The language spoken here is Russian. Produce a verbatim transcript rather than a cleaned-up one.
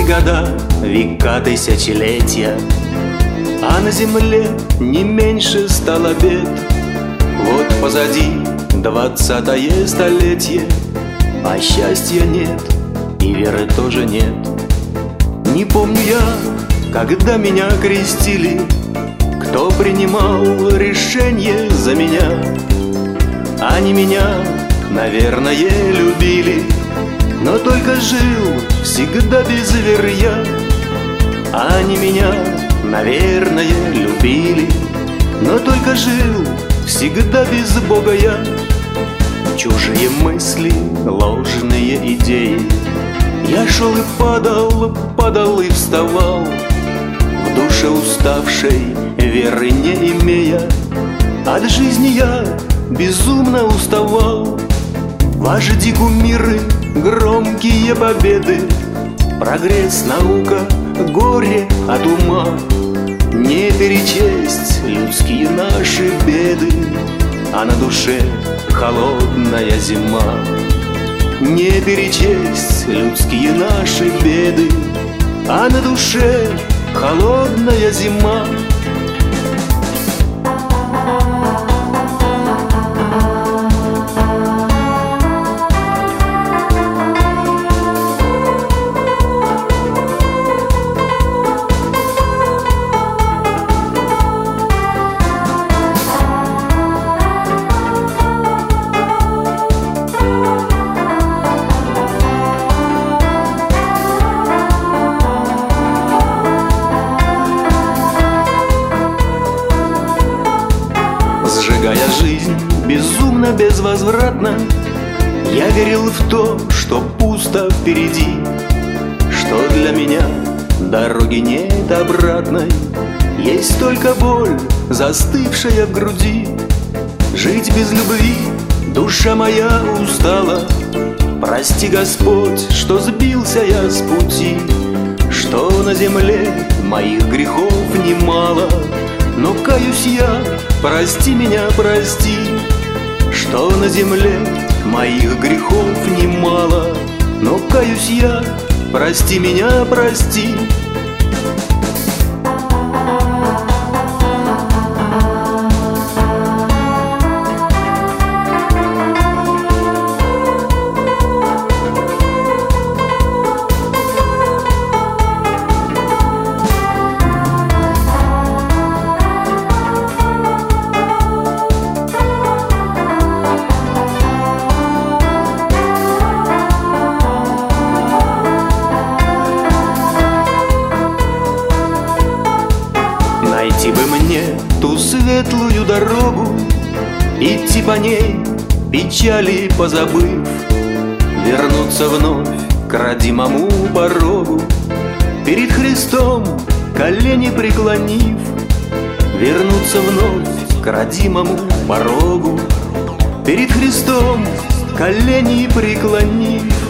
года, века, тысячелетия, а на земле не меньше стало бед. Вот позади двадцатое столетие, а счастья нет и веры тоже нет. Не помню я, когда меня крестили, кто принимал решение за меня. Они меня, наверное, любили, но только жил всегда без веры я. Они меня, наверное, любили, но только жил всегда без Бога я. Чужие мысли, ложные идеи, я шел и падал, падал и вставал, в душе уставшей, веры не имея. От жизни я безумно уставал. Вожди, кумиры, громкие победы, прогресс, наука, горе от ума. Не перечесть людские наши беды, а на душе холодная зима. Не перечесть людские наши беды, а на душе холодная зима. Сжигая жизнь безумно, безвозвратно, я верил в то, что пусто впереди, что для меня дороги нет обратной, есть только боль, застывшая в груди. Жить без любви душа моя устала. Прости, Господь, что сбился я с пути, что на земле моих грехов немало. Но каюсь я, прости меня, прости, что на земле моих грехов немало. Но каюсь я, прости меня, прости. Найти бы мне ту светлую дорогу, идти по ней, печали позабыв, вернуться вновь к родимому порогу, перед Христом колени преклонив. Вернуться вновь к родимому порогу, перед Христом колени преклонив.